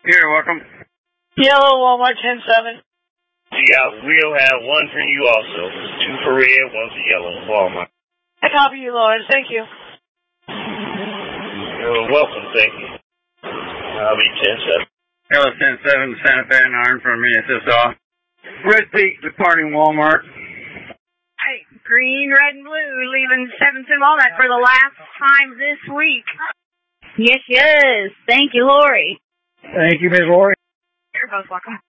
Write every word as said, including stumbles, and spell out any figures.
You're welcome. Yellow Walmart ten seven. Yeah, we'll have one for you also. Two for red, one for yellow. Walmart. I copy you, Lawrence. Thank you. You're welcome. Thank you. I'll be ten seven. Yellow ten seven, Santa Fe and Iron from me. It's this off. Red Peak departing Walmart. Hey, green, red, and blue leaving seventh and Walnut for the last time this week. Yes, yes. Thank you, Lori. Thank you, Miz Lori. You're both welcome.